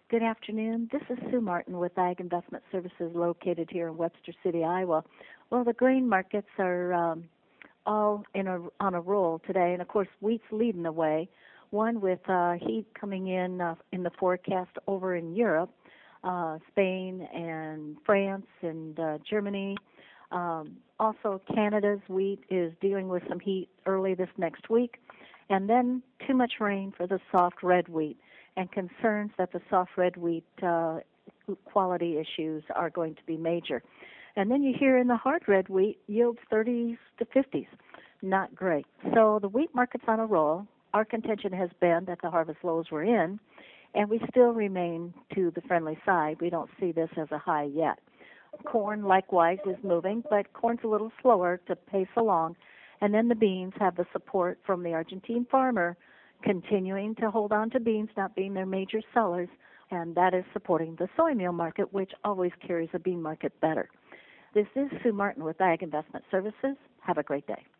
Good afternoon. This is Sue Martin with Ag Investment Services located here in Webster City, Iowa. Well, the grain markets are all on a roll today, and of course, wheat's leading the way. One with heat coming in the forecast over in Europe, Spain and France and Germany. Also, Canada's wheat is dealing with some heat early this next week, and then too much rain for the soft red wheat, and concerns that the soft red wheat quality issues are going to be major. And then you hear in the hard red wheat yields 30s to 50s. Not great. So the wheat market's on a roll. Our contention has been that the harvest lows were in, and we still remain to the friendly side. We don't see this as a high yet. Corn, likewise, is moving, but corn's a little slower to pace along. And then the beans have the support from the Argentine farmer continuing to hold on to beans, not being their major sellers, and that is supporting the soy meal market, which always carries a bean market better. This is Sue Martin with Ag Investment Services. Have a great day.